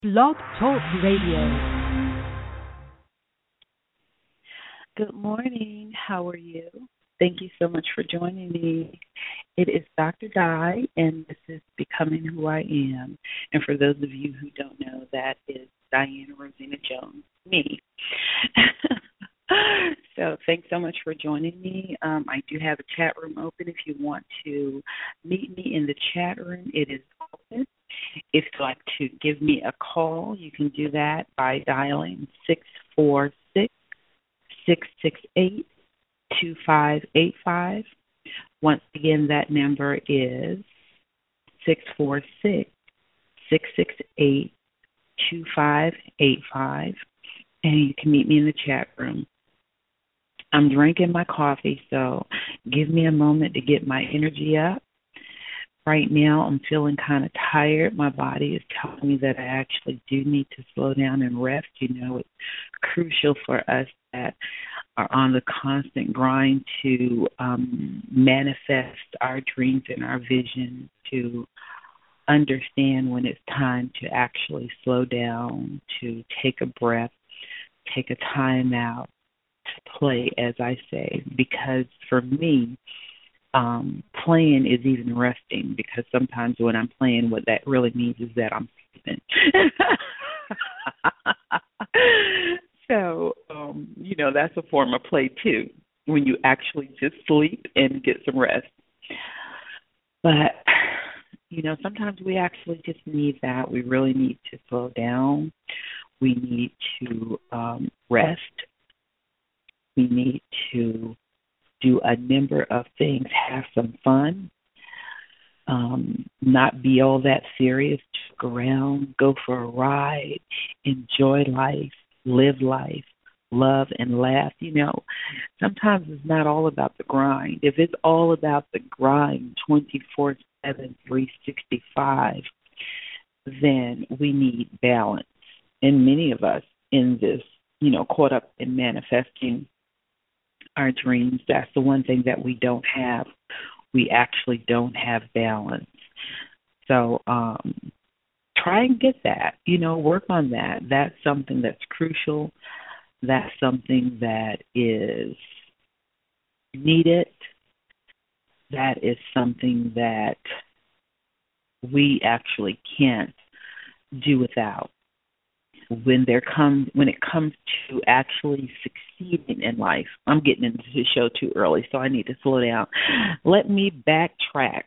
Blog Talk Radio. Good morning. How are you? Thank you so much for joining me. It is Dr. Di, and this is Becoming Who I Am. And for those of you who don't know, that is Diana Rosina Jones, me. So thanks so much for joining me. I do have a chat room open. If you want to meet me in the chat room, it is open. If you'd like to give me a call, you can do that by dialing 646-668-2585. Once again, that number is 646-668-2585, and you can meet me in the chat room. I'm drinking my coffee, so give me a moment to get my energy up. Right now, I'm feeling kind of tired. My body is telling me that I actually do need to slow down and rest. You know, it's crucial for us that are on the constant grind to manifest our dreams and our vision, to understand when it's time to actually slow down, to take a breath, take a time out, to play, as I say, because for me, playing is even resting, because sometimes when I'm playing, what that really means is that I'm sleeping. So, that's a form of play too, when you actually just sleep and get some rest. But, sometimes we actually just need that. We really need to slow down. We need to rest. We need to do a number of things, have some fun, not be all that serious, joke around, go for a ride, enjoy life, live life, love and laugh. Sometimes it's not all about the grind. If it's all about the grind 24/7, 365, then we need balance. And many of us in this, caught up in manifesting our dreams, that's the one thing that we don't have. We actually don't have balance. So try and get that, work on that. That's something that's crucial. That's something that is needed. That is something that we actually can't do without. When it comes to actually succeeding in life, I'm getting into the show too early, so I need to slow down. Let me backtrack.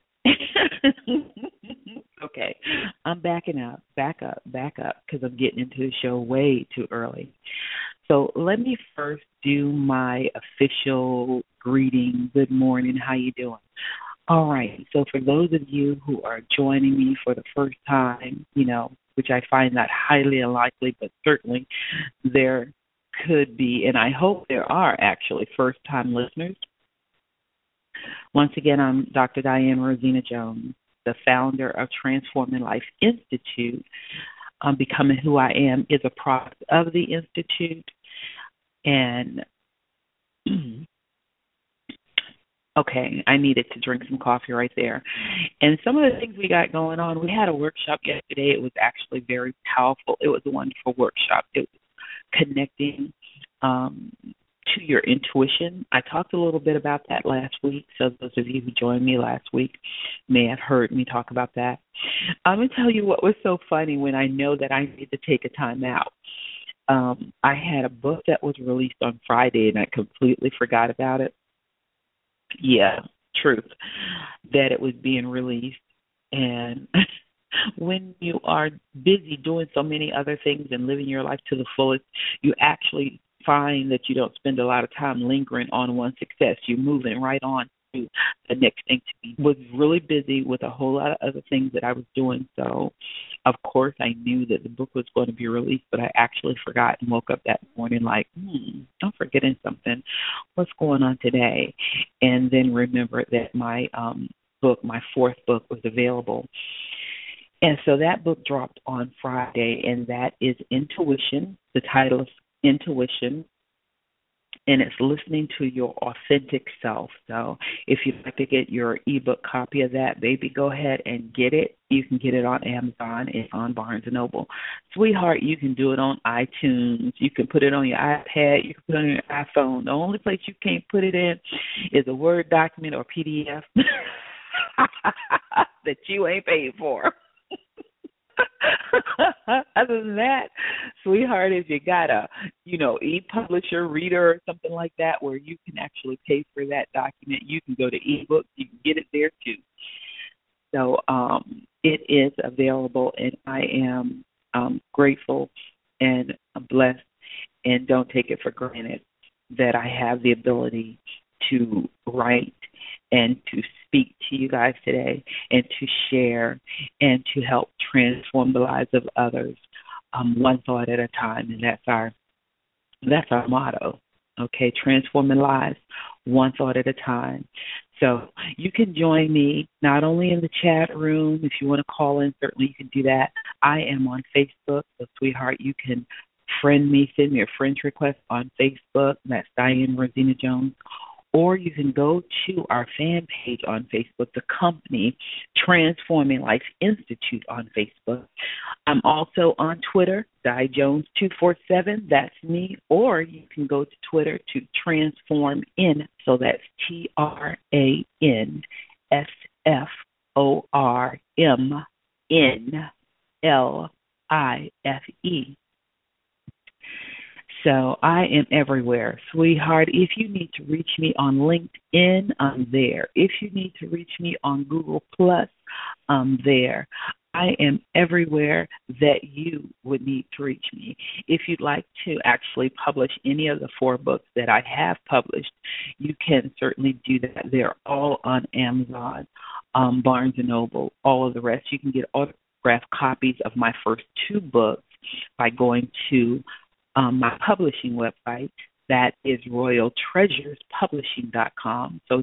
Okay, I'm backing up, back up, because I'm getting into the show way too early. So let me first do my official greeting. Good morning. How you doing? All right. So for those of you who are joining me for the first time, which I find that highly unlikely, but certainly there could be, and I hope there are actually first-time listeners. Once again, I'm Dr. Diana Rosina Jones, the founder of Transforming Life Institute. Becoming Who I Am is a product of the Institute, and okay, I needed to drink some coffee right there. And some of the things we got going on, we had a workshop yesterday. It was actually very powerful. It was a wonderful workshop. It was connecting to your intuition. I talked a little bit about that last week, so those of you who joined me last week may have heard me talk about that. I'm going to tell you what was so funny when I know that I need to take a time out. I had a book that was released on Friday, and I completely forgot about it. Yeah, truth, that it was being released. And when you are busy doing so many other things and living your life to the fullest, you actually find that you don't spend a lot of time lingering on one success. You're moving right on to the next thing. To be was really busy with a whole lot of other things that I was doing. So, of course, I knew that the book was going to be released, but I actually forgot and woke up that morning like, I'm forgetting something. What's going on today? And then remembered that my book, my fourth book, was available. And so that book dropped on Friday, and that is Intuition. The title is Intuition, and it's listening to your authentic self. So if you'd like to get your ebook copy of that, baby, go ahead and get it. You can get it on Amazon. It's on Barnes & Noble. Sweetheart, you can do it on iTunes. You can put it on your iPad. You can put it on your iPhone. The only place you can't put it in is a Word document or PDF that you ain't paid for. Other than that, sweetheart, if you got a, e-publisher, reader, or something like that where you can actually pay for that document, you can go to eBooks. You can get it there too. So it is available, and I am grateful and blessed, and don't take it for granted that I have the ability to write and to speak to you guys today and to share and to help transform the lives of others, one thought at a time. And that's our motto, okay? Transforming lives one thought at a time. So you can join me not only in the chat room. If you want to call in, certainly you can do that. I am on Facebook, so sweetheart, you can friend me, send me a friend request on Facebook. That's Diane Rosina Jones. Or you can go to our fan page on Facebook, the company Transforming Life Institute on Facebook. I'm also on Twitter, DiJones247, that's me. Or you can go to Twitter to Transform In, so that's TransformNLIFE. So I am everywhere, sweetheart. If you need to reach me on LinkedIn, I'm there. If you need to reach me on Google+, I'm there. I am everywhere that you would need to reach me. If you'd like to actually publish any of the 4 books that I have published, you can certainly do that. They're all on Amazon, Barnes & Noble, all of the rest. You can get autographed copies of my first 2 books by going to my publishing website. That is royaltreasurespublishing.com. So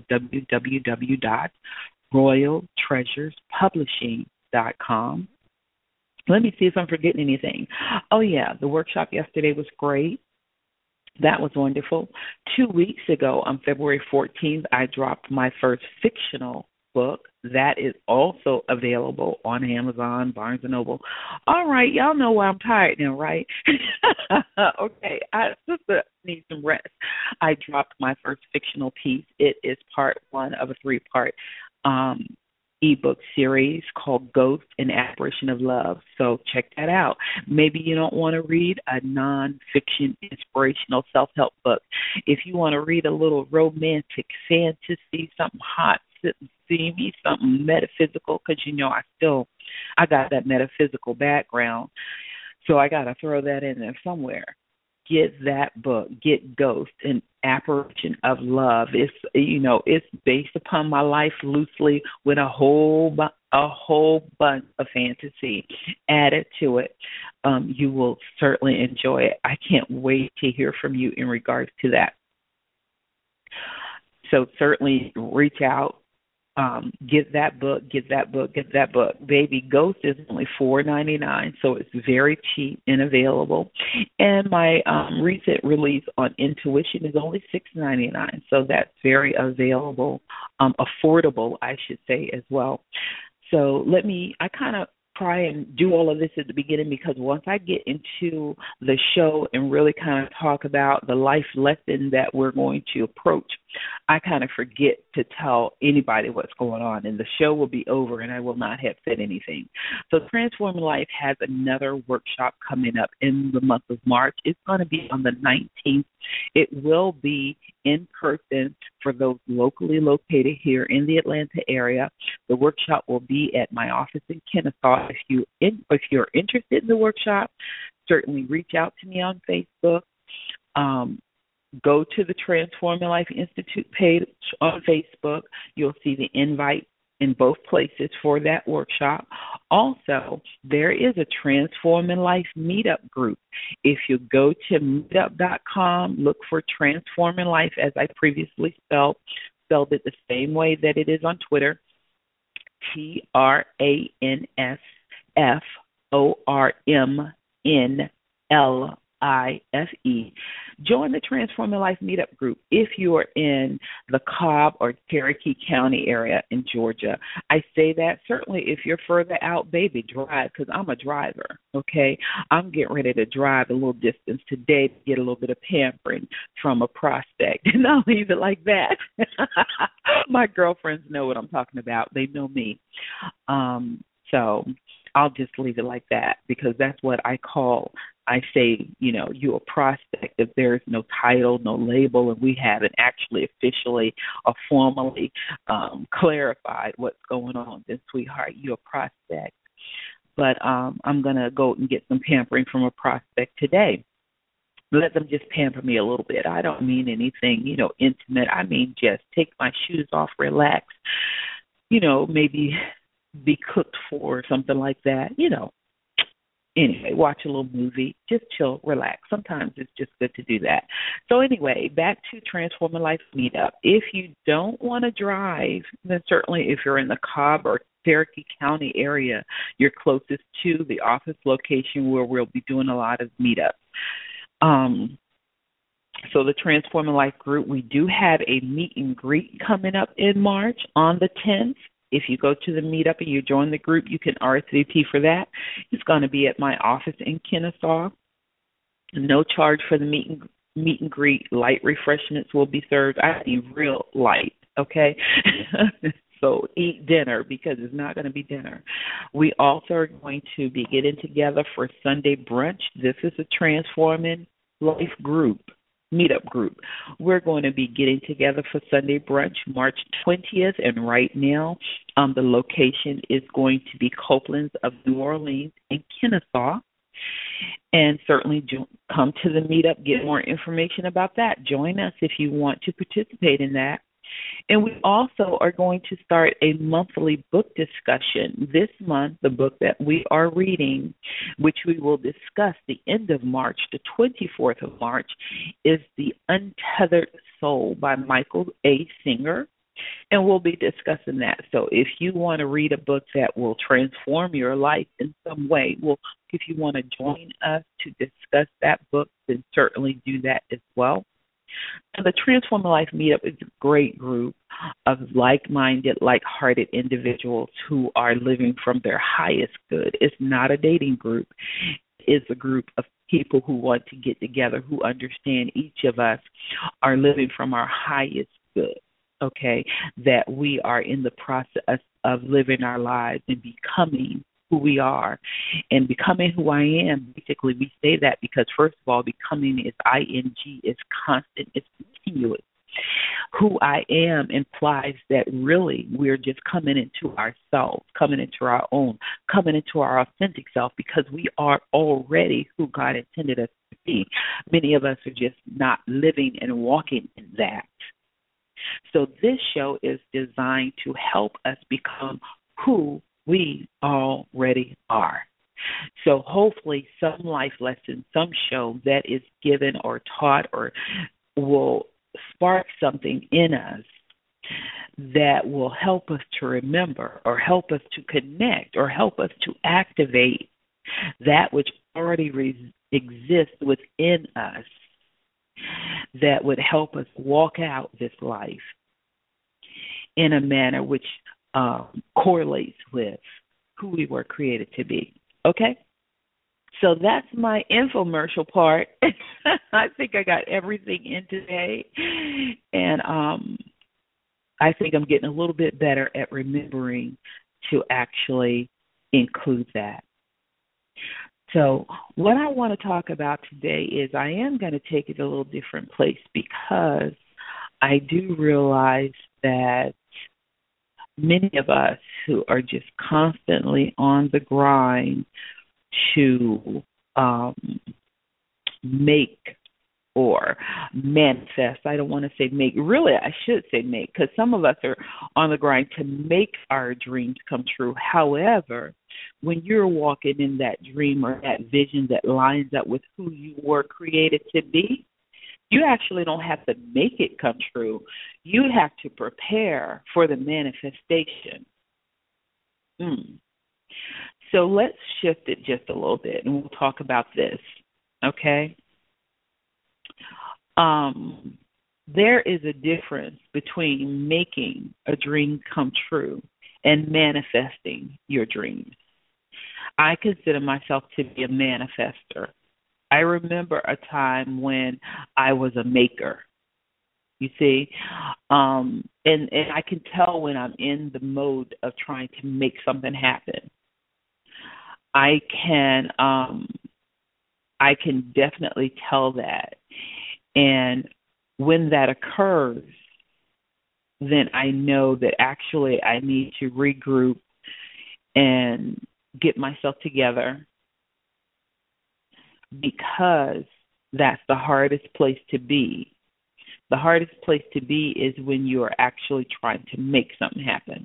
www.royaltreasurespublishing.com. Let me see if I'm forgetting anything. Oh, yeah, the workshop yesterday was great. That was wonderful. 2 weeks ago, on February 14th, I dropped my first fictional book. That is also available on Amazon, Barnes & Noble. All right, y'all know why I'm tired now, right? Okay, I just need some rest. I dropped my first fictional piece. It is part 1 of a 3-part ebook series called Ghost and Apparition of Love. So check that out. Maybe you don't want to read a nonfiction inspirational self-help book. If you want to read a little romantic fantasy, something hot, steamy, something metaphysical, because I got that metaphysical background, so I got to throw that in there somewhere. Get that book. Get Ghost, an Apparition of Love. It's based upon my life loosely with a whole bunch of fantasy added to it. You will certainly enjoy it. I can't wait to hear from you in regards to that. So certainly reach out. Get that book. Baby, Ghost is only $4.99, so it's very cheap and available. And my recent release on Intuition is only $6.99, so that's very available, affordable, I should say, as well. So I kind of try and do all of this at the beginning, because once I get into the show and really kind of talk about the life lesson that we're going to approach, I kind of forget to tell anybody what's going on, and the show will be over and I will not have said anything. So Transforming Life has another workshop coming up in the month of March. It's going to be on the 19th. It will be in person for those locally located here in the Atlanta area. The workshop will be at my office in Kennesaw. If you're interested in the workshop, certainly reach out to me on Facebook. Go to the Transforming Life Institute page on Facebook. You'll see the invite in both places for that workshop. Also, there is a Transforming Life meetup group. If you go to meetup.com, look for Transforming Life, as I previously spelled it the same way that it is on Twitter, TransformNLIFE. Join the Transforming Life Meetup group if you are in the Cobb or Cherokee County area in Georgia. I say that certainly if you're further out, baby, drive, because I'm a driver, okay? I'm getting ready to drive a little distance today to get a little bit of pampering from a prospect, and I'll leave it like that. My girlfriends know what I'm talking about. They know me. So I'll just leave it like that because that's what I say, you're a prospect if there's no title, no label, and we haven't actually officially or formally clarified what's going on. Then, sweetheart, you're a prospect. But I'm going to go and get some pampering from a prospect today. Let them just pamper me a little bit. I don't mean anything, intimate. I mean just take my shoes off, relax, maybe be cooked for or something like that, Anyway, watch a little movie, just chill, relax. Sometimes it's just good to do that. So anyway, back to Transforming Life Meetup. If you don't want to drive, then certainly if you're in the Cobb or Cherokee County area, you're closest to the office location where we'll be doing a lot of meetups. So the Transforming Life group, we do have a meet and greet coming up in March on the 10th. If you go to the meetup and you join the group, you can RSVP for that. It's going to be at my office in Kennesaw. No charge for the meet and greet. Light refreshments will be served. I mean real light, okay? So eat dinner because it's not going to be dinner. We also are going to be getting together for Sunday brunch. This is a Transforming Life group. Meetup group. We're going to be getting together for Sunday brunch March 20th, and right now the location is going to be Copeland's of New Orleans and Kennesaw. And certainly come to the meetup, get more information about that. Join us if you want to participate in that. And we also are going to start a monthly book discussion. This month, the book that we are reading, which we will discuss the end of March, the 24th of March, is The Untethered Soul by Michael A. Singer. And we'll be discussing that. So if you want to read a book that will transform your life in some way, if you want to join us to discuss that book, then certainly do that as well. So the Transforming Life Meetup is a great group of like-minded, like-hearted individuals who are living from their highest good. It's not a dating group. It's a group of people who want to get together, who understand each of us are living from our highest good, okay, that we are in the process of living our lives and becoming who we are. And becoming who I am, basically we say that because first of all, becoming is ing, it's constant, it's continuous. Who I am implies that really we're just coming into ourselves, coming into our own, coming into our authentic self because we are already who God intended us to be. Many of us are just not living and walking in that. So this show is designed to help us become who we already are. So hopefully some life lesson, some show that is given or taught or will spark something in us that will help us to remember or help us to connect or help us to activate that which already exists within us that would help us walk out this life in a manner which correlates with who we were created to be. Okay? So that's my infomercial part. I think I got everything in today. And I think I'm getting a little bit better at remembering to actually include that. So what I want to talk about today is I am going to take it a little different place because I do realize that many of us who are just constantly on the grind to make or manifest. I don't want to say make. Really, I should say make because some of us are on the grind to make our dreams come true. However, when you're walking in that dream or that vision that lines up with who you were created to be, you actually don't have to make it come true. You have to prepare for the manifestation. So let's shift it just a little bit, and we'll talk about this, okay? There is a difference between making a dream come true and manifesting your dreams. I consider myself to be a manifester. I remember a time when I was a maker. You see, and I can tell when I'm in the mode of trying to make something happen. I can I can definitely tell that, and when that occurs, then I know that actually I need to regroup and get myself together, because that's the hardest place to be. The hardest place to be is when you are actually trying to make something happen,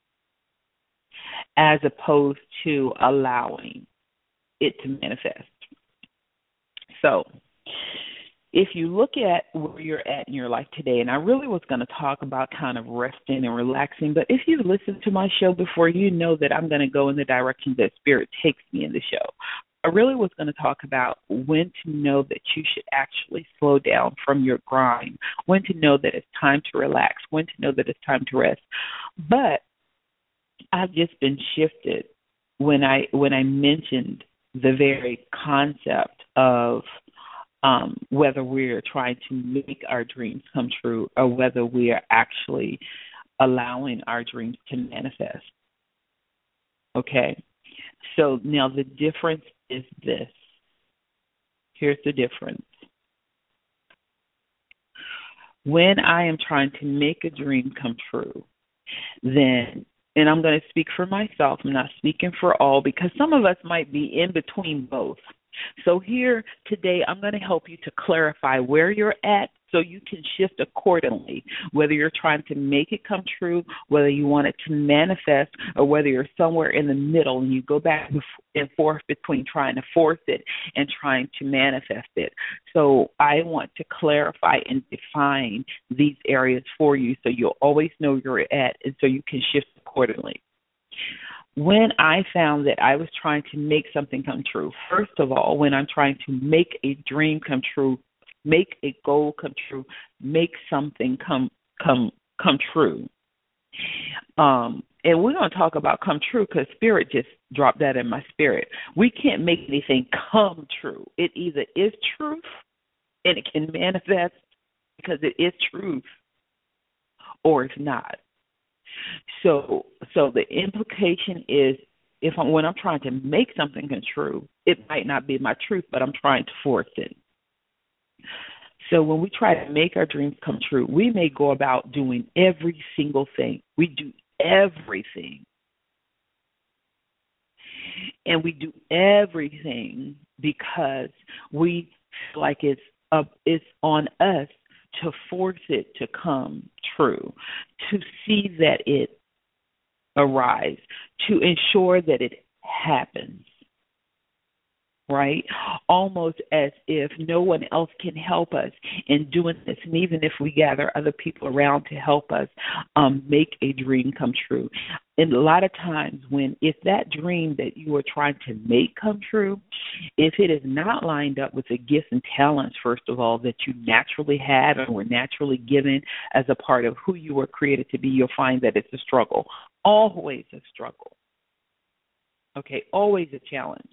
as opposed to allowing it to manifest. So, if you look at where you're at in your life today, and I really was going to talk about kind of resting and relaxing, but if you've listened to my show before, you know that I'm going to go in the direction that Spirit takes me in the show. I really was going to talk about when to know that you should actually slow down from your grind, when to know that it's time to relax, when to know that it's time to rest. But I've just been shifted when I mentioned the very concept of whether we're trying to make our dreams come true or whether we are actually allowing our dreams to manifest. Okay? So now the difference is this. Here's the difference. When I am trying to make a dream come true, then, and I'm going to speak for myself, I'm not speaking for all, because some of us might be in between both. So here today, I'm going to help you to clarify where you're at so you can shift accordingly, whether you're trying to make it come true, whether you want it to manifest, or whether you're somewhere in the middle and you go back and forth between trying to force it and trying to manifest it. So I want to clarify and define these areas for you so you'll always know where you're at and so you can shift accordingly. When I found that I was trying to make something come true, first of all, when I'm trying to make a dream come true, make a goal come true, make something come true. And we're going to talk about come true because Spirit just dropped that in my spirit. We can't make anything come true. It either is truth and it can manifest because it is truth, or it's not. So the implication is when I'm trying to make something come true, it might not be my truth, but I'm trying to force it. So when we try to make our dreams come true, we may go about doing every single thing. We do everything. And we do everything because we feel like it's on us to force it to come true, to see that it arrives, to ensure that it happens, right? Almost as if no one else can help us in doing this. And even if we gather other people around to help us make a dream come true. And a lot of times if that dream that you are trying to make come true, if it is not lined up with the gifts and talents, first of all, that you naturally have and were naturally given as a part of who you were created to be, you'll find that it's a struggle. Always a struggle. Okay, always a challenge.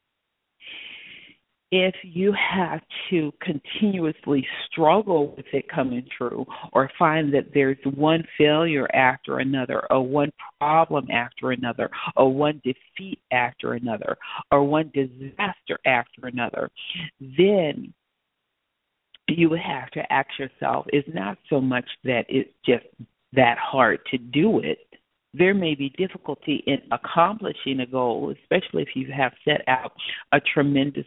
If you have to continuously struggle with it coming true or find that there's one failure after another or one problem after another or one defeat after another or one disaster after another, then you would have to ask yourself, it's not so much that it's just that hard to do it. There may be difficulty in accomplishing a goal, especially if you have set out a tremendous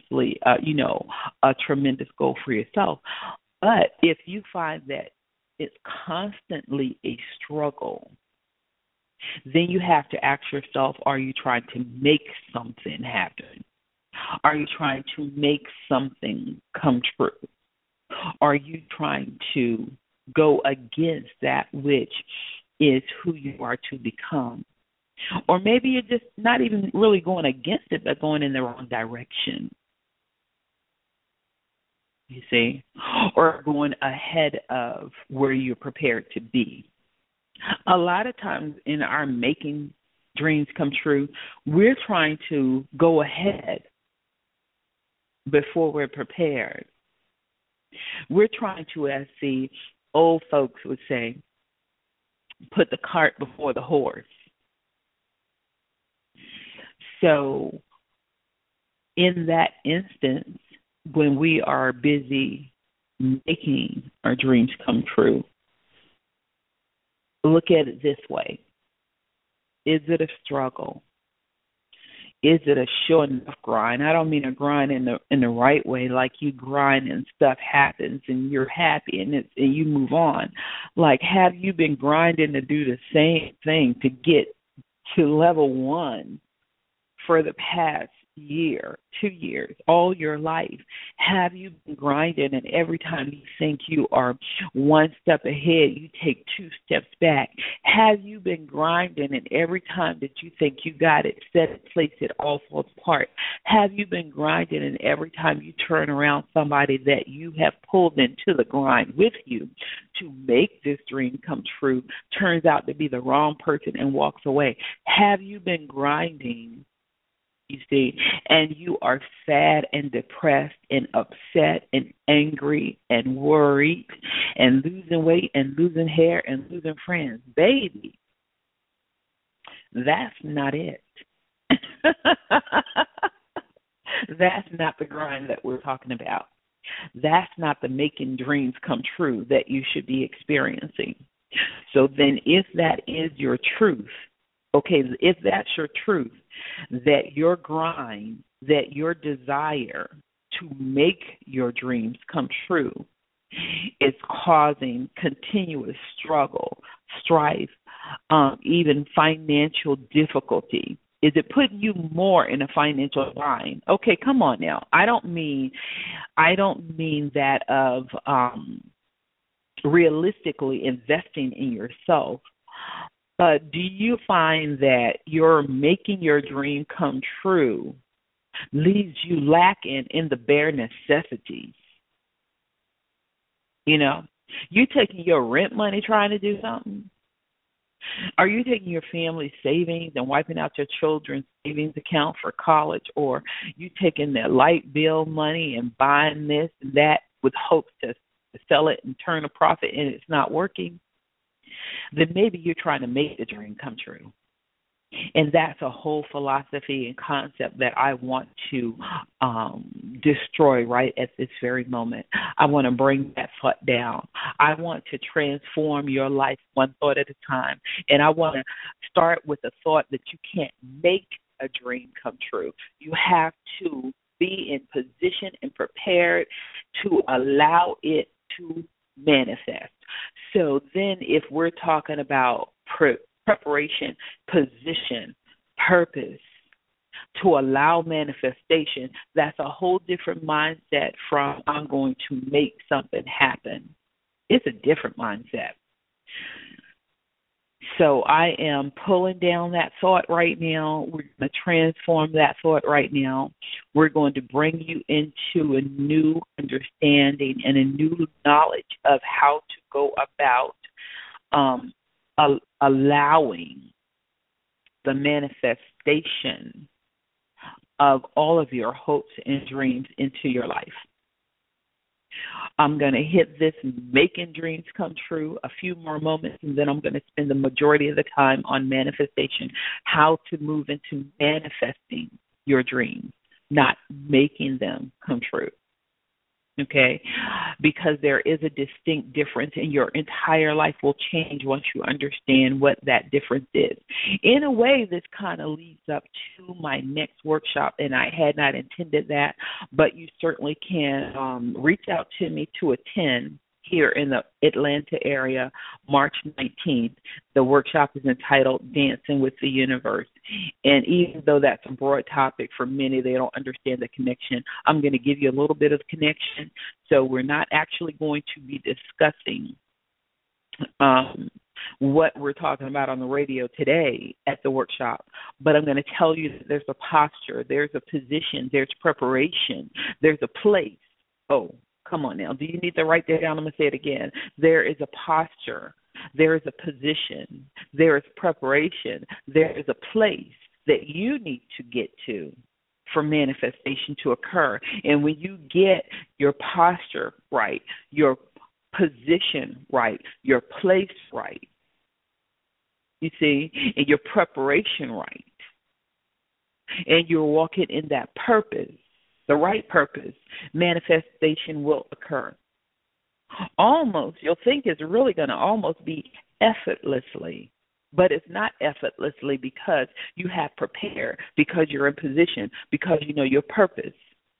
goal for yourself. But if you find that it's constantly a struggle, then you have to ask yourself, are you trying to make something happen? Are you trying to make something come true? Are you trying to go against that which is who you are to become? Or maybe you're just not even really going against it, but going in the wrong direction. You see? or going ahead of where you're prepared to be. A lot of times in our making dreams come true, we're trying to go ahead before we're prepared. We're trying to, as the old folks would say, put the cart before the horse. So in that instance, when we are busy making our dreams come true, look at it this way. Is it a struggle? Is it a sure enough grind? I don't mean a grind in the right way, like you grind and stuff happens and you're happy and you move on. Like, have you been grinding to do the same thing to get to level 1 for the past year, 2 years, all your life? Have you been grinding and every time you think you are one step ahead, you take 2 steps back? Have you been grinding and every time that you think you got it, set it, place it, all falls apart? Have you been grinding and every time you turn around, somebody that you have pulled into the grind with you to make this dream come true turns out to be the wrong person and walks away? Have you been grinding, you see, and you are sad and depressed and upset and angry and worried and losing weight and losing hair and losing friends? Baby, that's not it. That's not the grind that we're talking about. That's not the making dreams come true that you should be experiencing. So then if that is your truth, okay, if that's your truth, that your grind, that your desire to make your dreams come true is causing continuous struggle, strife, even financial difficulty. Is it putting you more in a financial bind? Okay, come on now. I don't mean that of realistically investing in yourself. But do you find that you're making your dream come true leaves you lacking in the bare necessities? You know, you taking your rent money trying to do something? Are you taking your family's savings and wiping out your children's savings account for college? Or you taking their light bill money and buying this and that with hopes to sell it and turn a profit and it's not working? Then maybe you're trying to make the dream come true. And that's a whole philosophy and concept that I want to destroy right at this very moment. I want to bring that thought down. I want to transform your life one thought at a time. And I want to start with the thought that you can't make a dream come true. You have to be in position and prepared to allow it to manifest. So then if we're talking about preparation, position, purpose, to allow manifestation, that's a whole different mindset from I'm going to make something happen. It's a different mindset. So I am pulling down that thought right now. We're going to transform that thought right now. We're going to bring you into a new understanding and a new knowledge of how to go about allowing the manifestation of all of your hopes and dreams into your life. I'm going to hit this making dreams come true a few more moments, and then I'm going to spend the majority of the time on manifestation, how to move into manifesting your dreams, not making them come true. Okay? Because there is a distinct difference, and your entire life will change once you understand what that difference is. In a way, this kind of leads up to my next workshop, and I had not intended that, but you certainly can reach out to me to attend here in the Atlanta area, March 19th. The workshop is entitled Dancing with the Universe. And even though that's a broad topic for many, they don't understand the connection. I'm going to give you a little bit of connection. So we're not actually going to be discussing what we're talking about on the radio today at the workshop, but I'm going to tell you that there's a posture, there's a position, there's preparation, there's a place. Oh, Come on now. Do you need to write that down? I'm going to say it again. There is a posture. There is a position. There is preparation. There is a place that you need to get to for manifestation to occur. And when you get your posture right, your position right, your place right, you see, and your preparation right, and you're walking in that purpose, the right purpose, manifestation will occur. Almost, you'll think it's really going to almost be effortlessly, but it's not effortlessly because you have prepared, because you're in position, because you know your purpose.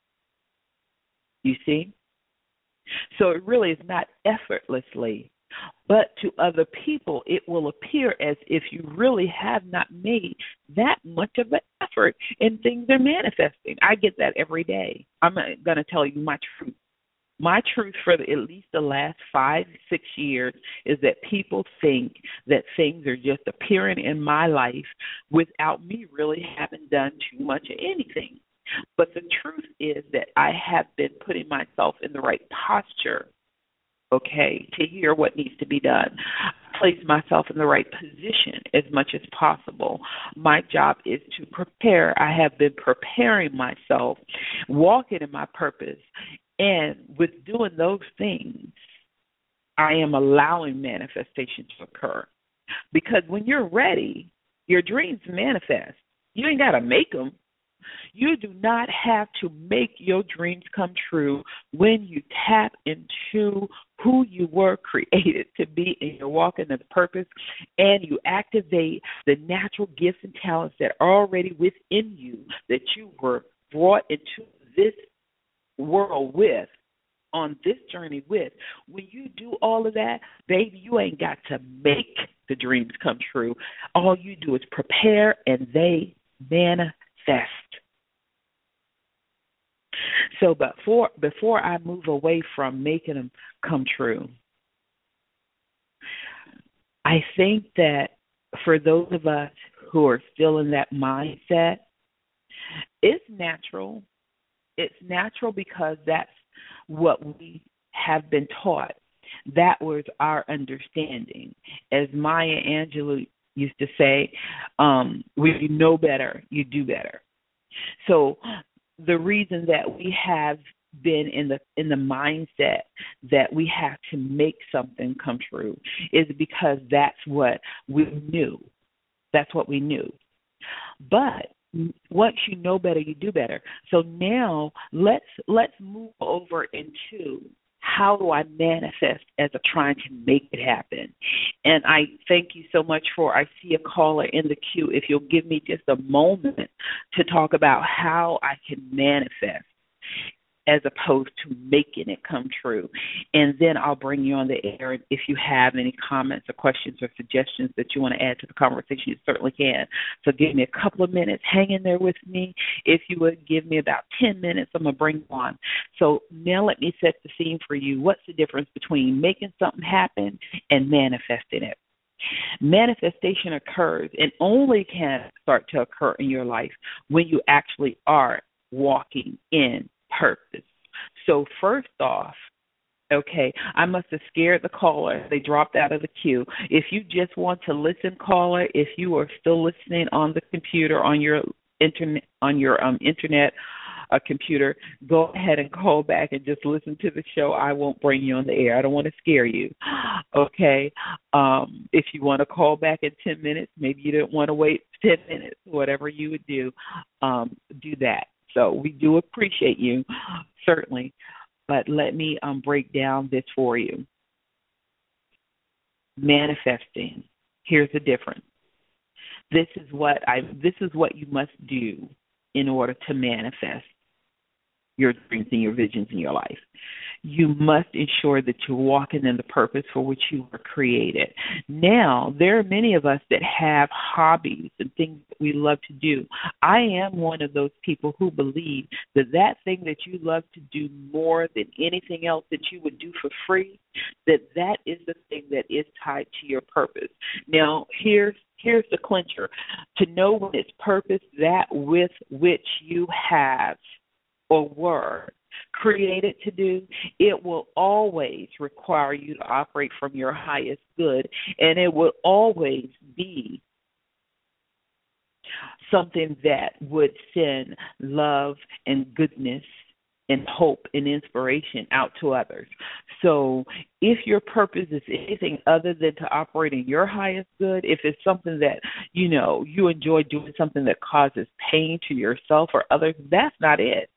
You see? So it really is not effortlessly, but to other people, it will appear as if you really have not made that much of an effort and things are manifesting. I get that every day. I'm going to tell you my truth. My truth for at least the last 5-6 years is that people think that things are just appearing in my life without me really having done too much of anything. But the truth is that I have been putting myself in the right posture, okay, to hear what needs to be done. Place myself in the right position as much as possible. My job is to prepare. I have been preparing myself, walking in my purpose. And with doing those things, I am allowing manifestation to occur. Because when you're ready, your dreams manifest. You ain't got to make them. You do not have to make your dreams come true when you tap into who you were created to be and you're walking in the purpose and you activate the natural gifts and talents that are already within you that you were brought into this world with, on this journey with. When you do all of that, baby, you ain't got to make the dreams come true. All you do is prepare and they manifest. So before I move away from making them come true, I think that for those of us who are still in that mindset, it's natural. It's natural because that's what we have been taught. That was our understanding. As Maya Angelou used to say, when you know better, you do better. So the reason that we have been in the mindset that we have to make something come true is because that's what we knew. That's what we knew. But once you know better, you do better. So now let's move over into how do I manifest as I'm trying to make it happen. And I thank you so much I see a caller in the queue. If you'll give me just a moment to talk about how I can manifest as opposed to making it come true. And then I'll bring you on the air. If you have any comments or questions or suggestions that you want to add to the conversation, you certainly can. So give me a couple of minutes. Hang in there with me. If you would give me about 10 minutes, I'm going to bring you on. So now let me set the scene for you. What's the difference between making something happen and manifesting it? Manifestation occurs and only can start to occur in your life when you actually are walking in purpose. So first off, okay, I must have scared the caller. They dropped out of the queue. If you just want to listen, caller, if you are still listening on the computer, on your internet, computer, go ahead and call back and just listen to the show. I won't bring you on the air. I don't want to scare you. Okay. If you want to call back in 10 minutes, maybe you don't want to wait 10 minutes, whatever you would do that. So we do appreciate you, certainly. But let me break down this for you. Manifesting. Here's the difference. This is what you must do in order to manifest your dreams and your visions in your life. You must ensure that you're walking in the purpose for which you were created. Now, there are many of us that have hobbies and things that we love to do. I am one of those people who believe that thing that you love to do more than anything else that you would do for free, that is the thing that is tied to your purpose. Now, here's the clincher. To know when it's purpose, that with which you have or were created to do, it will always require you to operate from your highest good, and it will always be something that would send love and goodness and hope and inspiration out to others. So if your purpose is anything other than to operate in your highest good, if it's something that, you enjoy doing something that causes pain to yourself or others, that's not it.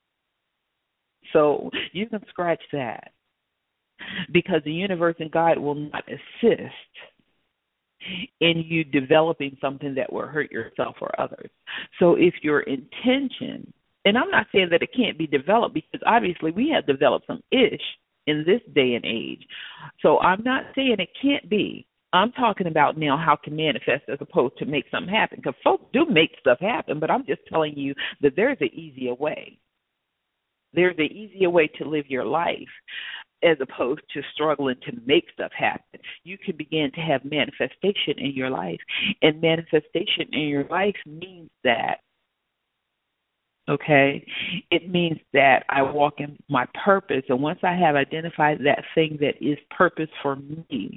So you can scratch that, because the universe and God will not assist in you developing something that will hurt yourself or others. So if your intention, and I'm not saying that it can't be developed, because obviously we have developed some ish in this day and age. So I'm not saying it can't be. I'm talking about now how to manifest as opposed to make something happen, because folks do make stuff happen, but I'm just telling you that there's an easier way. There's an easier way to live your life as opposed to struggling to make stuff happen. You can begin to have manifestation in your life. And manifestation in your life means that, okay, it means that I walk in my purpose. And once I have identified that thing that is purpose for me,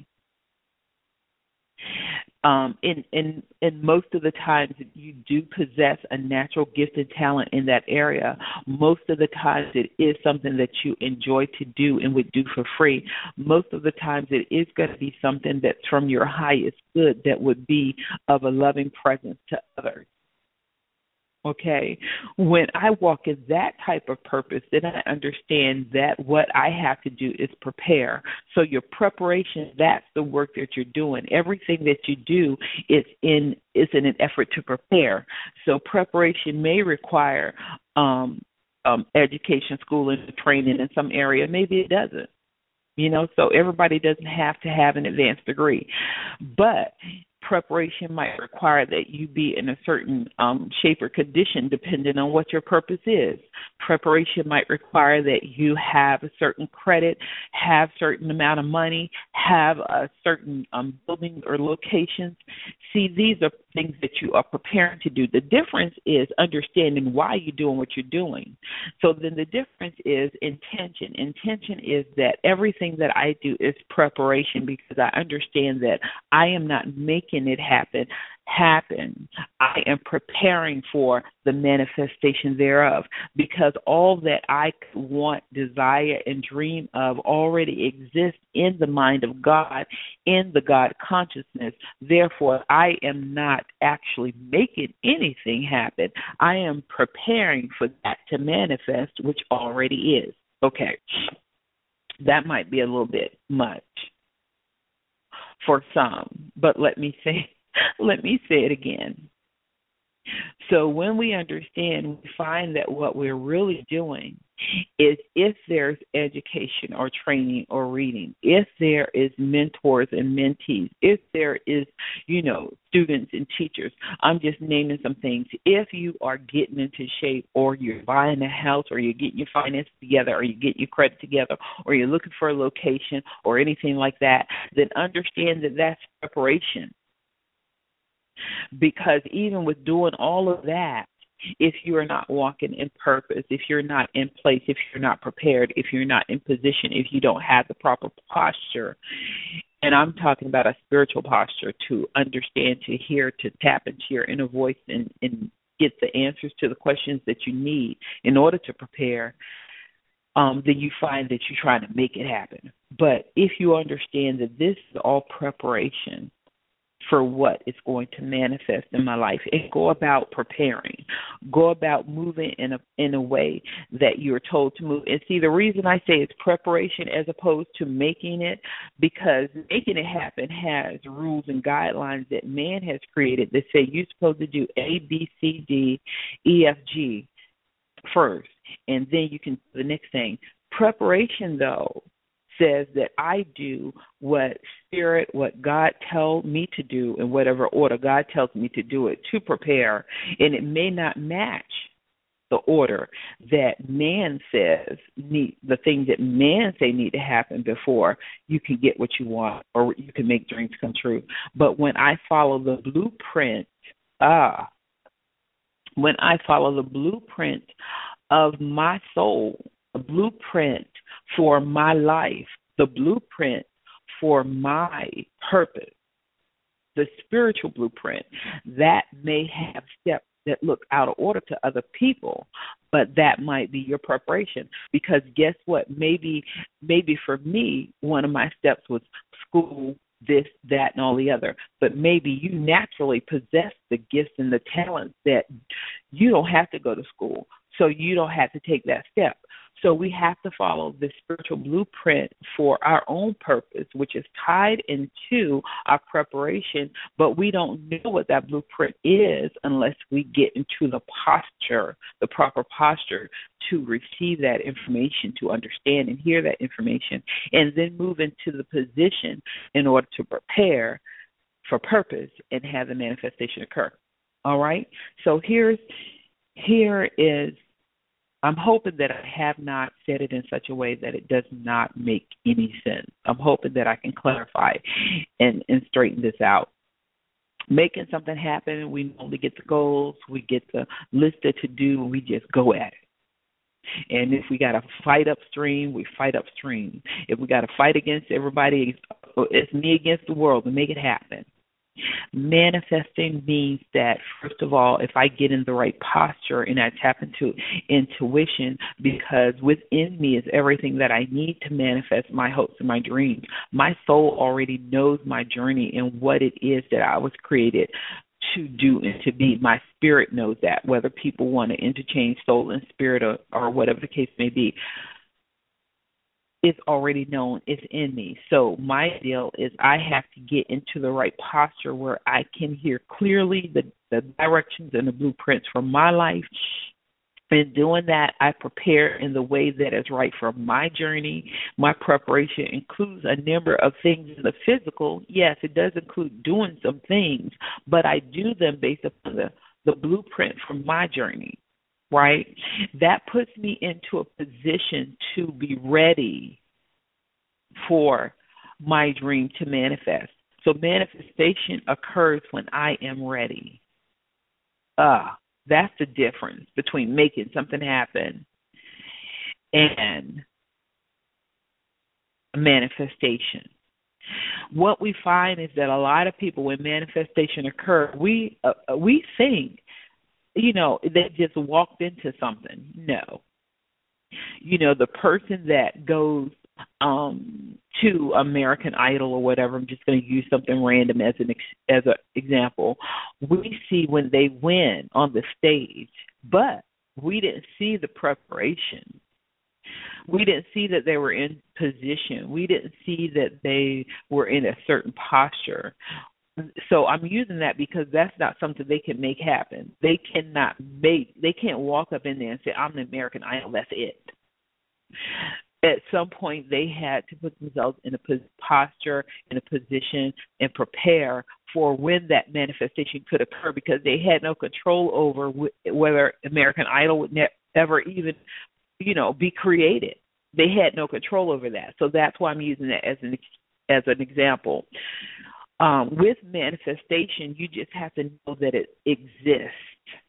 in most of the times you do possess a natural gift and talent in that area. Most of the times it is something that you enjoy to do and would do for free. Most of the times it is going to be something that's from your highest good that would be of a loving presence to others. Okay, when I walk in that type of purpose, then I understand that what I have to do is prepare. So your preparation, that's the work that you're doing. Everything that you do is in an effort to prepare. So preparation may require education, schooling, training in some area. Maybe it doesn't. So everybody doesn't have to have an advanced degree. But preparation might require that you be in a certain shape or condition depending on what your purpose is. Preparation might require that you have a certain credit, have a certain amount of money, have a certain building or locations. See, these are things that you are preparing to do. The difference is understanding why you're doing what you're doing. So then the difference is intention. Intention is that everything that I do is preparation, because I understand that I am not making it happen. I am preparing for the manifestation thereof, because all that I want, desire, and dream of already exists in the mind of God, in the God consciousness. Therefore, I am not actually making anything happen. I am preparing for that to manifest, which already is. Okay, that might be a little bit much for some, but let me say it again. So when we understand, we find that what we're really doing is, if there's education or training or reading, if there is mentors and mentees, if there is, students and teachers, I'm just naming some things. If you are getting into shape, or you're buying a house, or you're getting your finances together, or you're getting your credit together, or you're looking for a location or anything like that, then understand that that's preparation. Because even with doing all of that, if you are not walking in purpose, if you're not in place, if you're not prepared, if you're not in position, if you don't have the proper posture, and I'm talking about a spiritual posture to understand, to hear, to tap into your inner voice and get the answers to the questions that you need in order to prepare, then you find that you're trying to make it happen. But if you understand that this is all preparation for what is going to manifest in my life, and go about preparing, go about moving in a way that you're told to move. And see, the reason I say it's preparation as opposed to making it, because making it happen has rules and guidelines that man has created that say you're supposed to do A, B, C, D, E, F, G first, and then you can do the next thing. Preparation, though, says that I do what Spirit, what God tells me to do, in whatever order God tells me to do it, to prepare. And it may not match the order that man says the things that man say need to happen before you can get what you want, or you can make dreams come true. But when I follow the blueprint, of my soul, blueprint for my life, the blueprint for my purpose, the spiritual blueprint, that may have steps that look out of order to other people, but that might be your preparation. Because guess what? Maybe for me, one of my steps was school, this, that, and all the other. But maybe you naturally possess the gifts and the talents that you don't have to go to school, so you don't have to take that step. So we have to follow the spiritual blueprint for our own purpose, which is tied into our preparation, but we don't know what that blueprint is unless we get into the posture, the proper posture to receive that information, to understand and hear that information, and then move into the position in order to prepare for purpose and have the manifestation occur. All right? So here is, I'm hoping that I have not said it in such a way that it does not make any sense. I'm hoping that I can clarify and straighten this out. Making something happen, we only get the goals, we get the list of to-do, and we just go at it. And if we got to fight upstream, we fight upstream. If we got to fight against everybody, it's me against the world to make it happen. Manifesting means that, first of all, if I get in the right posture and I tap into intuition, because within me is everything that I need to manifest my hopes and my dreams. My soul already knows my journey and what it is that I was created to do and to be. My spirit knows that, whether people want to interchange soul and spirit or whatever the case may be. It's already known, it's in me. So my deal is I have to get into the right posture where I can hear clearly the directions and the blueprints for my life. In doing that, I prepare in the way that is right for my journey. My preparation includes a number of things in the physical. Yes, it does include doing some things, but I do them based upon the blueprint for my journey. Right? That puts me into a position to be ready for my dream to manifest. So manifestation occurs when I am ready. That's the difference between making something happen and manifestation. What we find is that a lot of people, when manifestation occurs, we think, they just walked into something. No. The person that goes to American Idol or whatever, I'm just going to use something random as an example. We see when they win on the stage, but we didn't see the preparation. We didn't see that they were in position. We didn't see that they were in a certain posture. So I'm using that because that's not something they can make happen. They can't walk up in there and say, I'm the American Idol, that's it. At some point, they had to put themselves in a posture, in a position, and prepare for when that manifestation could occur, because they had no control over whether American Idol would ever even, be created. They had no control over that. So that's why I'm using that as an example. With manifestation, you just have to know that it exists,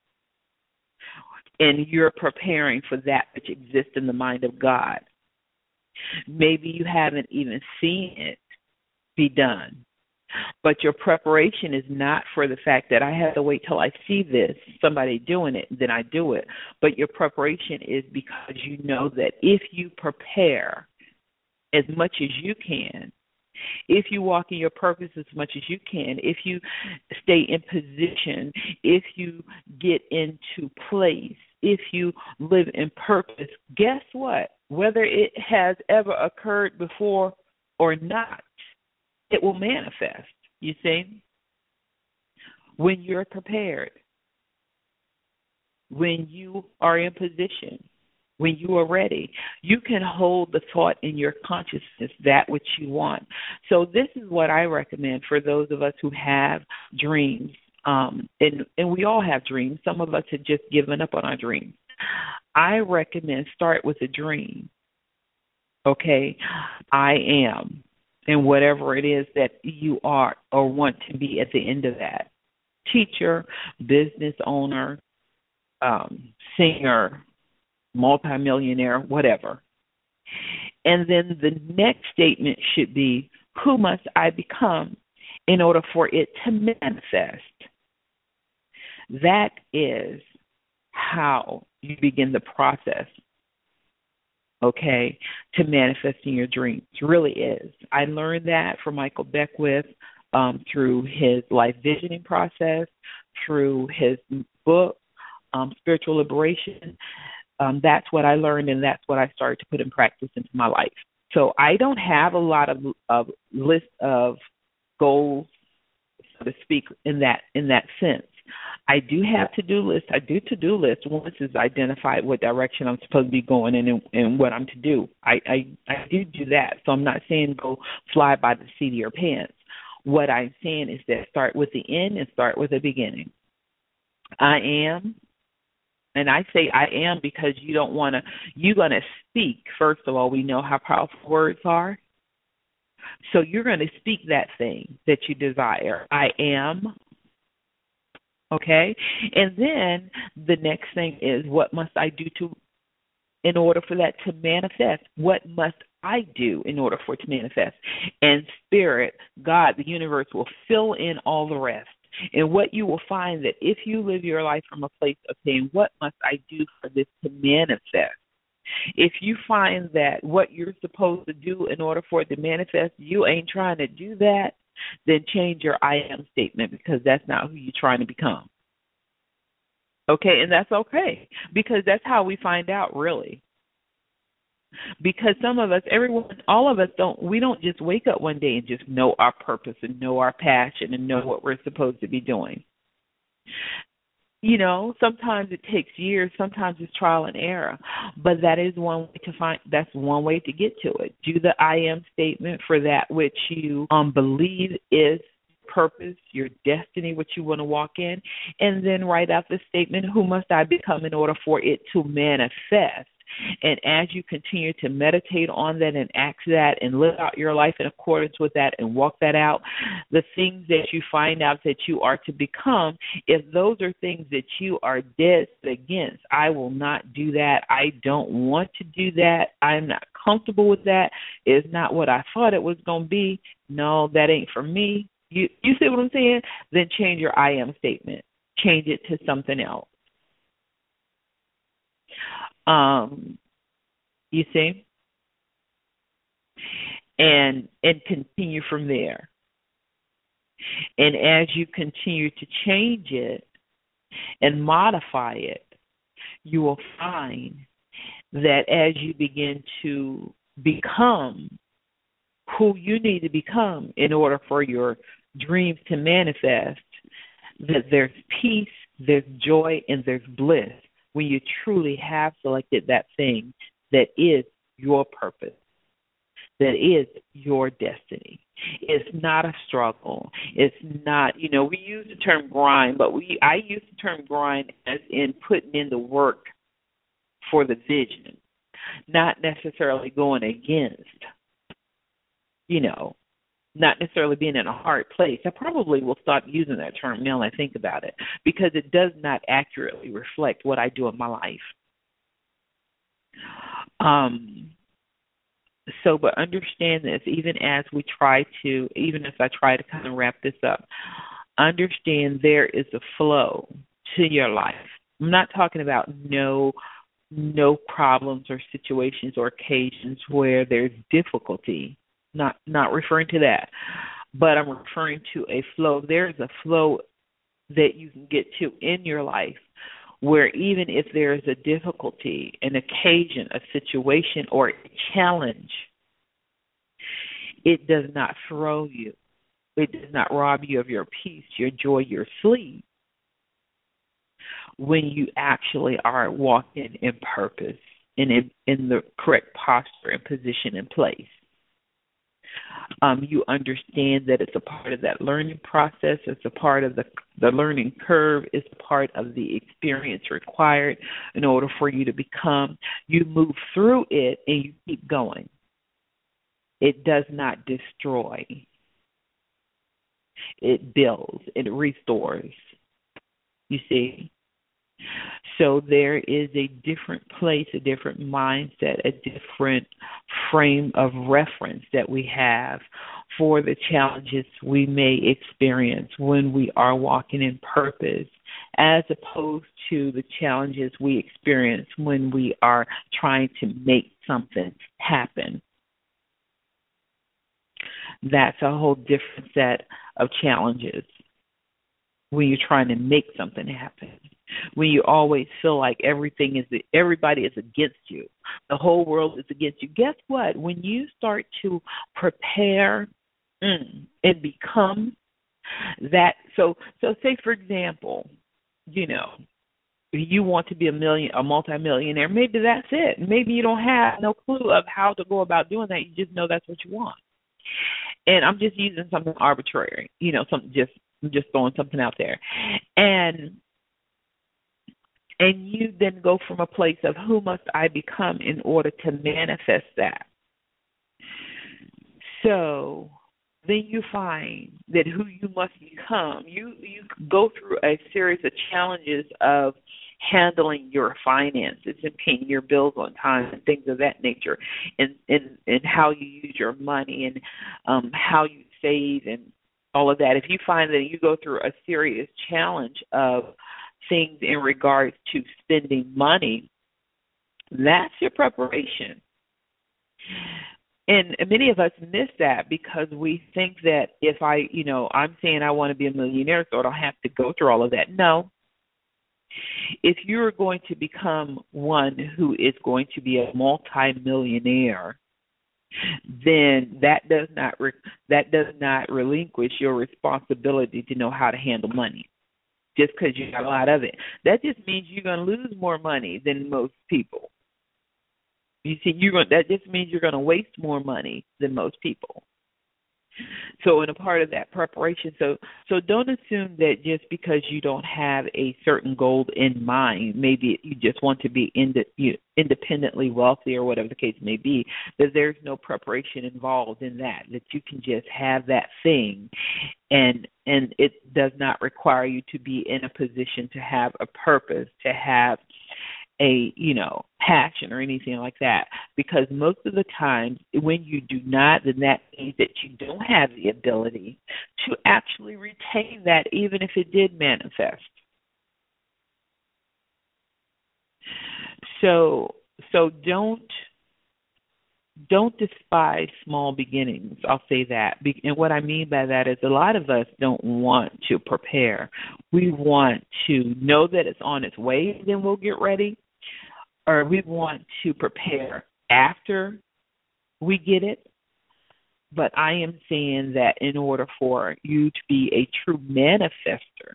and you're preparing for that which exists in the mind of God. Maybe you haven't even seen it be done, but your preparation is not for the fact that I have to wait till I see somebody doing it, then I do it. But your preparation is because you know that if you prepare as much as you can, if you walk in your purpose as much as you can, if you stay in position, if you get into place, if you live in purpose, guess what? Whether it has ever occurred before or not, it will manifest, you see? When you're prepared, when you are in position, when you are ready, you can hold the thought in your consciousness, that which you want. So this is what I recommend for those of us who have dreams. And we all have dreams. Some of us have just given up on our dreams. I recommend start with a dream. Okay, I am, and whatever it is that you are or want to be at the end of that. Teacher, business owner, singer, multimillionaire, whatever. And then the next statement should be, who must I become in order for it to manifest? That is how you begin the process, okay, to manifesting your dreams. It really is. I learned that from Michael Beckwith through his life visioning process, through his book, Spiritual Liberation. That's what I learned, and that's what I started to put in practice into my life. So I don't have a lot of list of goals, so to speak, in that sense. I do have to-do lists. I do to-do lists once it's identified what direction I'm supposed to be going in and what I'm to do. I do that. So I'm not saying go fly by the seat of your pants. What I'm saying is that start with the end and start with the beginning. I am, and I say I am because you're going to speak. First of all, we know how powerful words are. So you're going to speak that thing that you desire. I am. Okay? And then the next thing is, what must I do in order for that to manifest? What must I do in order for it to manifest? And Spirit, God, the universe will fill in all the rest. And what you will find that if you live your life from a place of saying, what must I do for this to manifest? If you find that what you're supposed to do in order for it to manifest, you ain't trying to do that, then change your I am statement, because that's not who you're trying to become. Okay, and that's okay, because that's how we find out, really. Because some of us, all of us we don't just wake up one day and just know our purpose and know our passion and know what we're supposed to be doing. Sometimes it takes years, sometimes it's trial and error, but that is that's one way to get to it. Do the I am statement for that which you believe is purpose, your destiny, what you want to walk in, and then write out the statement, who must I become in order for it to manifest? And as you continue to meditate on that and act that and live out your life in accordance with that and walk that out, the things that you find out that you are to become, if those are things that you are dead against, I will not do that, I don't want to do that, I'm not comfortable with that, it's not what I thought it was going to be, no, that ain't for me. You see what I'm saying? Then change your I am statement. Change it to something else. You see? And continue from there. And as you continue to change it and modify it, you will find that as you begin to become who you need to become in order for your dreams to manifest, that there's peace, there's joy, and there's bliss when you truly have selected that thing that is your purpose, that is your destiny. It's not a struggle. It's not, we use the term grind, but I use the term grind as in putting in the work for the vision, not necessarily going against, not necessarily being in a hard place. I probably will stop using that term now that I think about it, because it does not accurately reflect what I do in my life. But understand this, even as I try to kind of wrap this up, understand there is a flow to your life. I'm not talking about no problems or situations or occasions where there's difficulty. Not referring to that, but I'm referring to a flow. There's a flow that you can get to in your life where even if there is a difficulty, an occasion, a situation, or a challenge, it does not throw you. It does not rob you of your peace, your joy, your sleep, when you actually are walking in purpose and in the correct posture and position and place. You understand that it's a part of that learning process. It's a part of the learning curve. It's a part of the experience required in order for you to become. You move through it and you keep going. It does not destroy. It builds. It restores. You see? So there is a different place, a different mindset, a different frame of reference that we have for the challenges we may experience when we are walking in purpose, as opposed to the challenges we experience when we are trying to make something happen. That's a whole different set of challenges when you're trying to make something happen. When you always feel like everybody is against you, the whole world is against you. Guess what? When you start to prepare and become that, so say for example, you want to be a multimillionaire. Maybe that's it. Maybe you don't have no clue of how to go about doing that. You just know that's what you want. And I'm just using something arbitrary, something I'm just throwing something out there. And you then go from a place of who must I become in order to manifest that. So then you find that who you must become, you go through a series of challenges of handling your finances and paying your bills on time and things of that nature, and how you use your money and how you save and all of that. If you find that you go through a serious challenge of things in regards to spending money, that's your preparation. And many of us miss that because we think that if I'm saying I want to be a millionaire, so I don't have to go through all of that. No. If you're going to become one who is going to be a multimillionaire, then that does not relinquish your responsibility to know how to handle money. Just because you got a lot of it, that just means you're going to lose more money than most people. You see, that just means you're going to waste more money than most people. So, in a part of that preparation, so don't assume that just because you don't have a certain goal in mind, maybe you just want to be independently wealthy or whatever the case may be, that there's no preparation involved in that you can just have that thing, and it does not require you to be in a position to have a purpose, to have a passion or anything like that, because most of the time when you do not, then that means that you don't have the ability to actually retain that, even if it did manifest. So don't despise small beginnings. I'll say that. And what I mean by that is a lot of us don't want to prepare. We want to know that it's on its way, then we'll get ready. Or we want to prepare after we get it. But I am saying that in order for you to be a true manifester,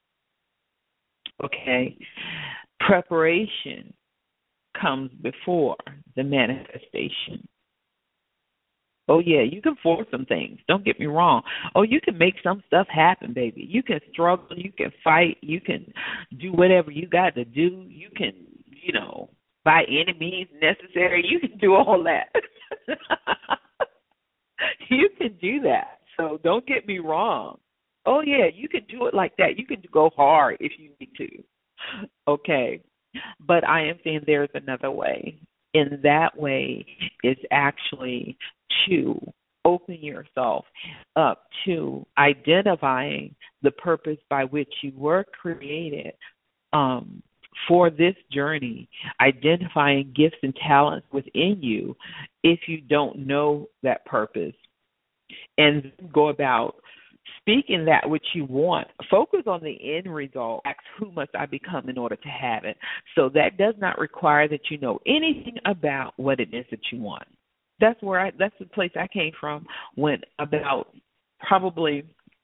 okay, preparation comes before the manifestation. Oh, yeah, you can force some things. Don't get me wrong. Oh, you can make some stuff happen, baby. You can struggle. You can fight. You can do whatever you got to do. You can, by any means necessary, you can do all that. You can do that. So don't get me wrong. Oh, yeah, you can do it like that. You can go hard if you need to. Okay. But I am saying there's another way. And that way is actually to open yourself up to identifying the purpose by which you were created for this journey, identifying gifts and talents within you if you don't know that purpose, and go about speaking that which you want. Focus on the end result. Ask, who must I become in order to have it? So that does not require that you know anything about what it is that you want. That's the place I came from when about probably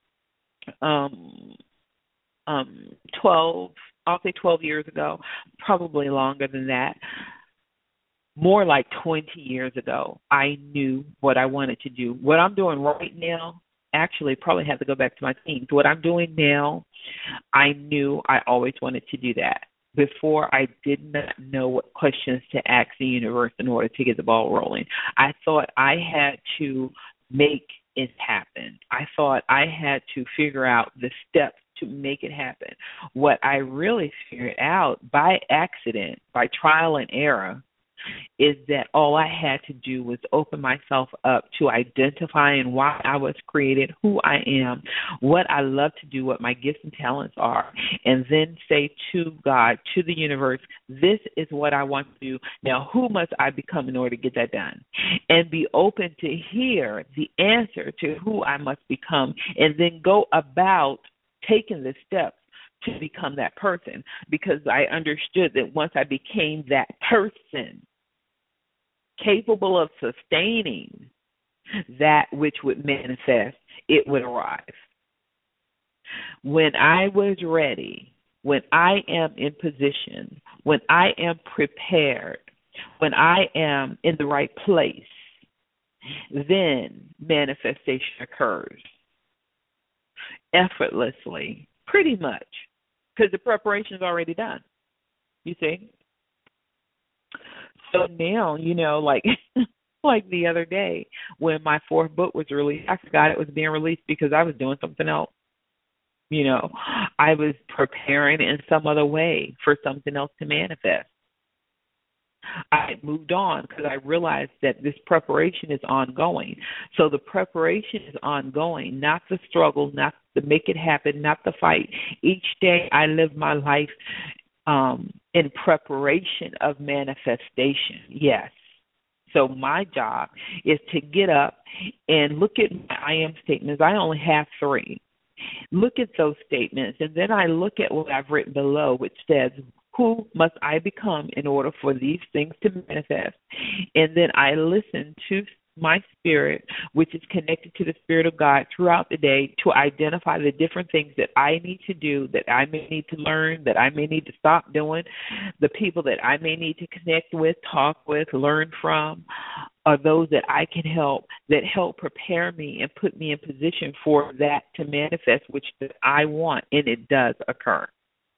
12 years ago, probably longer than that. More like 20 years ago, I knew what I wanted to do. What I'm doing right now, actually probably have to go back to my teens. What I'm doing now, I knew I always wanted to do that. Before, I did not know what questions to ask the universe in order to get the ball rolling. I thought I had to make it happen. I thought I had to figure out the steps to make it happen. What I really figured out by accident, by trial and error, is that all I had to do was open myself up to identifying why I was created, who I am, what I love to do, what my gifts and talents are, and then say to God, to the universe, this is what I want to do. Now, who must I become in order to get that done? And be open to hear the answer to who I must become, and then go about taking the steps to become that person, because I understood that once I became that person, capable of sustaining that which would manifest, it would arrive. When I was ready, when I am in position, when I am prepared, when I am in the right place, then manifestation occurs effortlessly, pretty much, because the preparation is already done, you see? So now, like like the other day when my fourth book was released, I forgot it was being released because I was doing something else. I was preparing in some other way for something else to manifest. I had moved on because I realized that this preparation is ongoing. So the preparation is ongoing, not the struggle, not the make it happen, not the fight. Each day I live my life in preparation of manifestation, yes. So my job is to get up and look at my I am statements. I only have 3. Look at those statements, and then I look at what I've written below, which says, who must I become in order for these things to manifest? And then I listen to my spirit, which is connected to the Spirit of God throughout the day, to identify the different things that I need to do, that I may need to learn, that I may need to stop doing, the people that I may need to connect with, talk with, learn from, are those that I can help, that help prepare me and put me in position for that to manifest, which I want, and it does occur.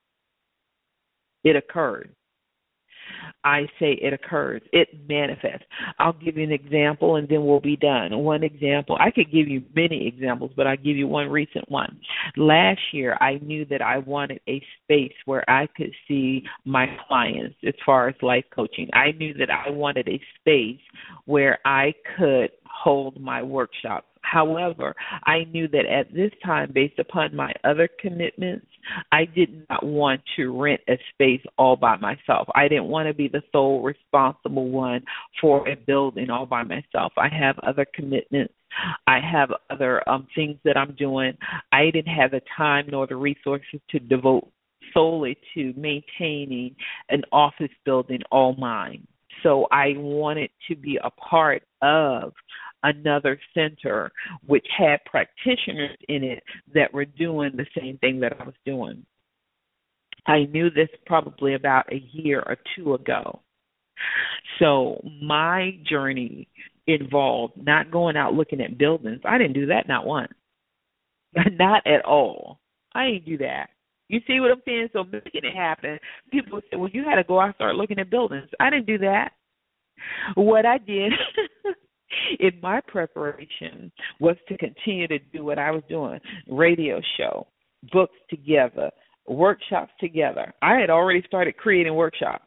It occurs. I say it occurs. It manifests. I'll give you an example, and then we'll be done. One example. I could give you many examples, but I'll give you one recent one. Last year, I knew that I wanted a space where I could see my clients as far as life coaching. I knew that I wanted a space where I could hold my workshops. However, I knew that at this time, based upon my other commitments, I did not want to rent a space all by myself. I didn't want to be the sole responsible one for a building all by myself. I have other commitments. I have other things that I'm doing. I didn't have the time nor the resources to devote solely to maintaining an office building all mine. So I wanted to be a part of another center which had practitioners in it that were doing the same thing that I was doing. I knew this probably about a year or 2 ago. So my journey involved not going out looking at buildings. I didn't do that, not once. Not at all. I didn't do that. You see what I'm saying? So making it happen, people say, well, you had to go out and start looking at buildings. I didn't do that. What I did in my preparation was to continue to do what I was doing, radio show, books together, workshops together. I had already started creating workshops,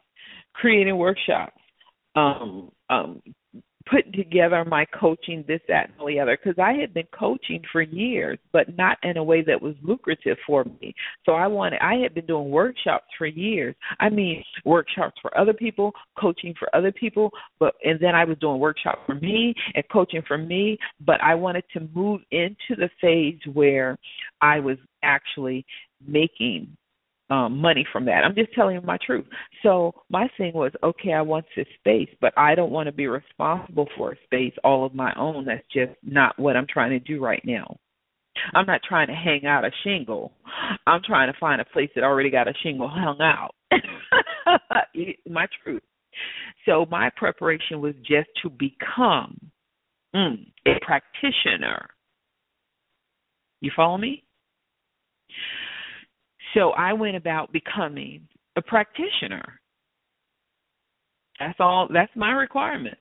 putting together my coaching, this, that, and the other, because I had been coaching for years, but not in a way that was lucrative for me. So I had been doing workshops for years. I mean, workshops for other people, coaching for other people, and then I was doing workshops for me and coaching for me, but I wanted to move into the phase where I was actually making money from that. I'm just telling you my truth. So my thing was, okay, I want this space, but I don't want to be responsible for a space all of my own. That's just not what I'm trying to do right now. I'm not trying to hang out a shingle. I'm trying to find a place that already got a shingle hung out. My truth. So my preparation was just to become a practitioner. You follow me? So I went about becoming a practitioner. That's all. That's my requirement.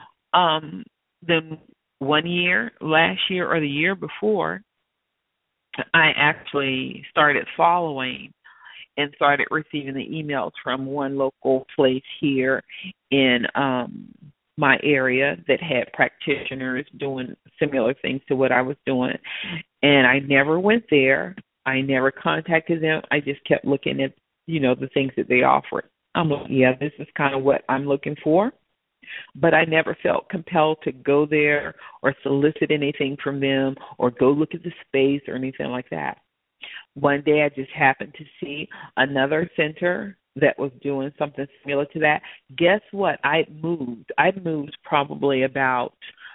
Then last year or the year before, I actually started following and started receiving the emails from one local place here in my area that had practitioners doing similar things to what I was doing. And I never went there. I never contacted them. I just kept looking at, the things that they offered. I'm like, yeah, this is kind of what I'm looking for. But I never felt compelled to go there or solicit anything from them or go look at the space or anything like that. One day I just happened to see another center that was doing something similar to that. Guess what? I'd moved probably about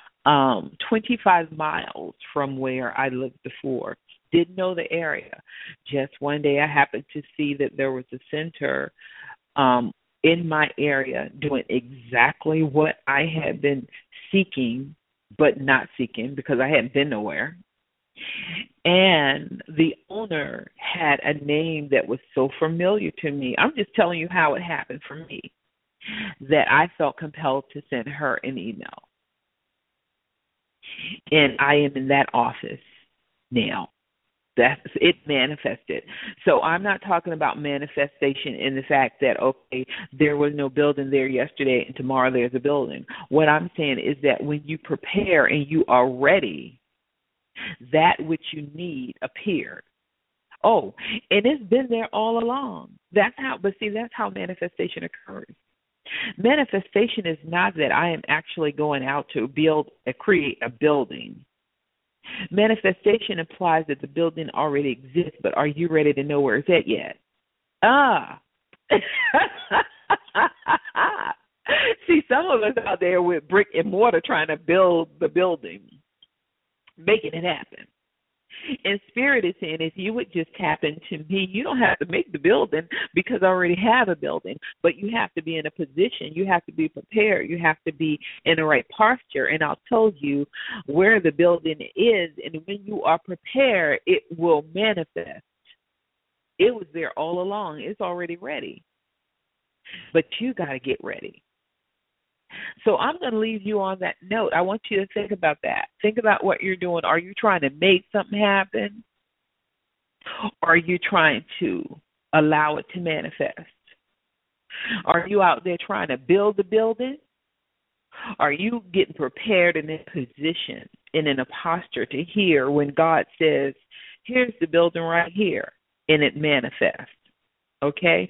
25 miles from where I lived before. Didn't know the area. Just one day I happened to see that there was a center in my area doing exactly what I had been seeking, but not seeking because I hadn't been nowhere. And the owner had a name that was so familiar to me. I'm just telling you how it happened for me that I felt compelled to send her an email. And I am in that office now. That's it manifested. So I'm not talking about manifestation in the fact that, okay, there was no building there yesterday and tomorrow there's a building. What I'm saying is that when you prepare and you are ready, that which you need appeared. Oh, and it's been there all along. That's how manifestation occurs. Manifestation is not that I am actually going out to create a building. Manifestation implies that the building already exists, but are you ready to know where it's at yet? See, some of us out there with brick and mortar trying to build the building, making it happen. And Spirit is saying, if you would just tap into me, you don't have to make the building because I already have a building, but you have to be in a position. You have to be prepared. You have to be in the right posture. And I'll tell you where the building is. And when you are prepared, it will manifest. It was there all along. It's already ready. But you got to get ready. So I'm going to leave you on that note. I want you to think about that. Think about what you're doing. Are you trying to make something happen? Or are you trying to allow it to manifest? Are you out there trying to build the building? Are you getting prepared and in position and in a posture to hear when God says, here's the building right here, and it manifests? Okay?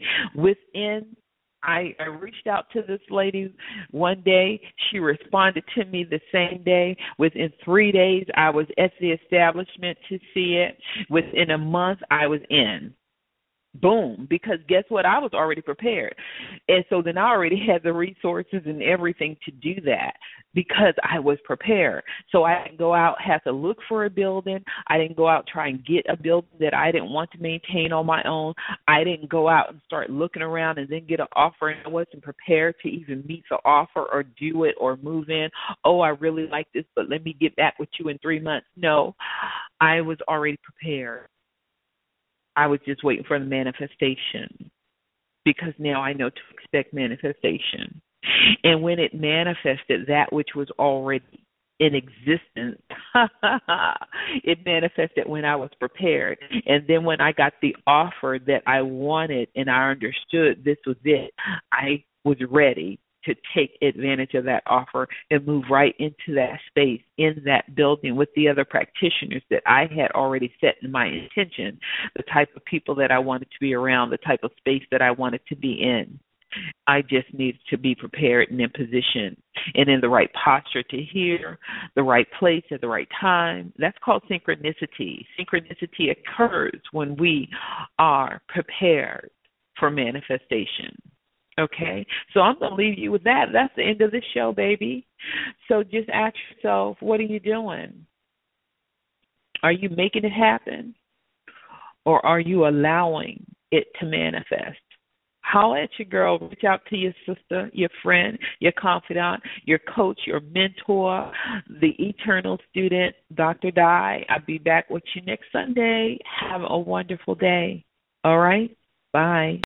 I reached out to this lady one day. She responded to me the same day. Within 3 days, I was at the establishment to see it. Within a month, I was in. Boom. Because guess what? I was already prepared. And so then I already had the resources and everything to do that because I was prepared. So I didn't go out, have to look for a building. I didn't go out try and get a building that I didn't want to maintain on my own. I didn't go out and start looking around and then get an offer, and I wasn't prepared to even meet the offer or do it or move in. Oh, I really like this, but let me get back with you in 3 months. No, I was already prepared. I was just waiting for the manifestation because now I know to expect manifestation. And when it manifested that which was already in existence, it manifested when I was prepared. And then when I got the offer that I wanted and I understood this was it, I was ready to take advantage of that offer and move right into that space in that building with the other practitioners that I had already set in my intention, the type of people that I wanted to be around, the type of space that I wanted to be in. I just needed to be prepared and in position and in the right posture to hear the right place at the right time. That's called synchronicity. Synchronicity occurs when we are prepared for manifestation. Okay, so I'm going to leave you with that. That's the end of the show, baby. So just ask yourself, what are you doing? Are you making it happen? Or are you allowing it to manifest? Holler at your girl. Reach out to your sister, your friend, your confidant, your coach, your mentor, the eternal student, Dr. Di. I'll be back with you next Sunday. Have a wonderful day. All right? Bye.